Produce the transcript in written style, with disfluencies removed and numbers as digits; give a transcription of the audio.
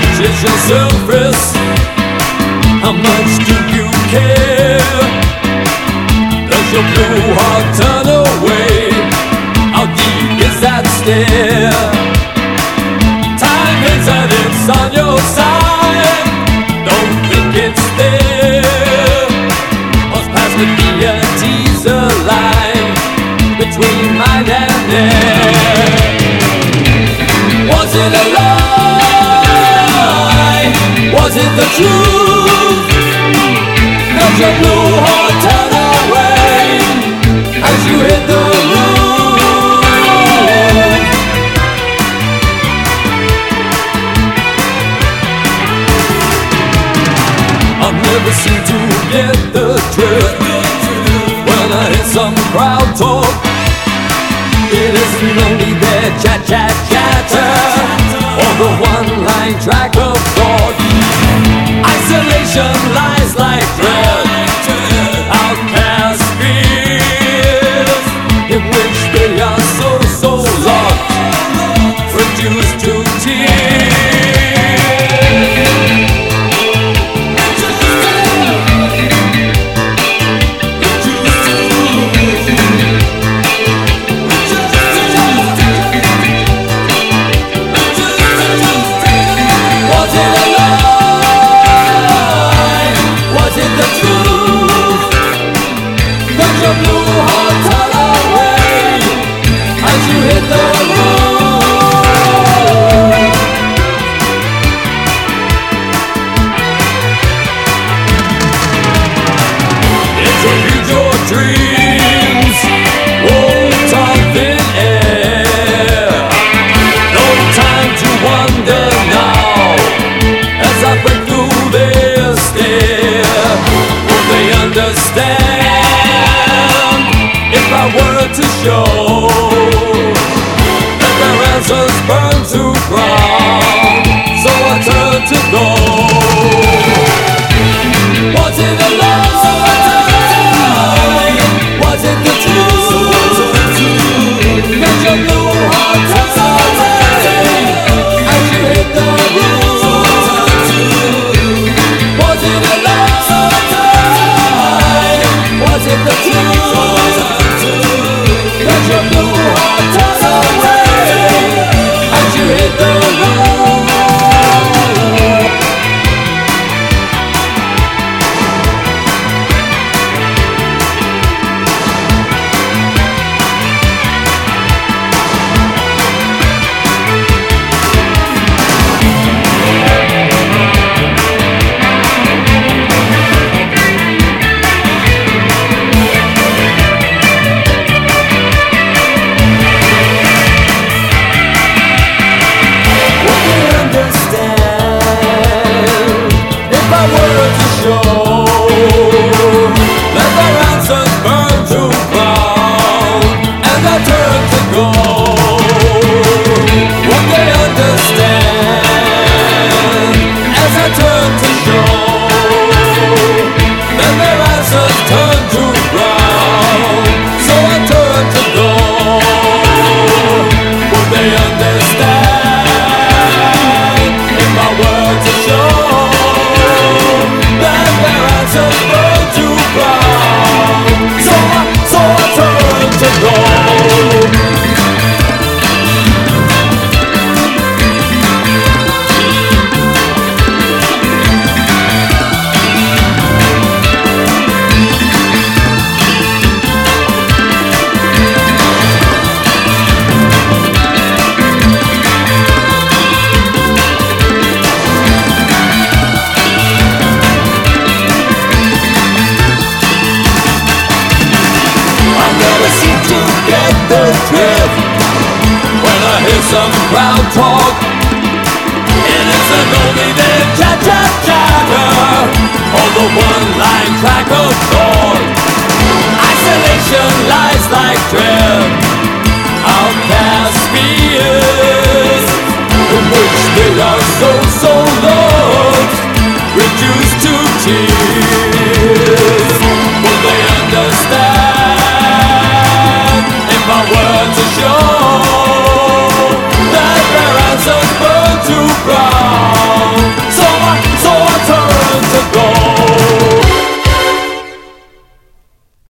much is your surface? How much do you care? Does your blue heart turn away? How deep is that stare? Time is and it's on your side. Don't think it's there. What's past could be a teaser line between mine and air. Was it a lie? Was it the truth? Does your blue heart turn away as you hit the roof? I've never seemed to get the drift when I hear some crowd talk. It isn't only their chat, chat, chatter, or the one-line track of thought. Isolation lies like dread, outcast fears in which they are so locked, reduced to tears. Your blue heart turn away as you hit the road. Interrupt your dreams, won't on thin air. No time to wonder now as I break through their stare. Will they understand if I were to show that their answers burn to ground? So I turn to go. Was it a lie? Was it the truth? Did your blue heart turn away as you hit the roof? Was it a lie? Was it the truth? Does your blue heart turn away as you hit the road? Some crowd talk. It isn't only their chat, chat, chatter, or the one-line track of thought. Isolation lies like dread,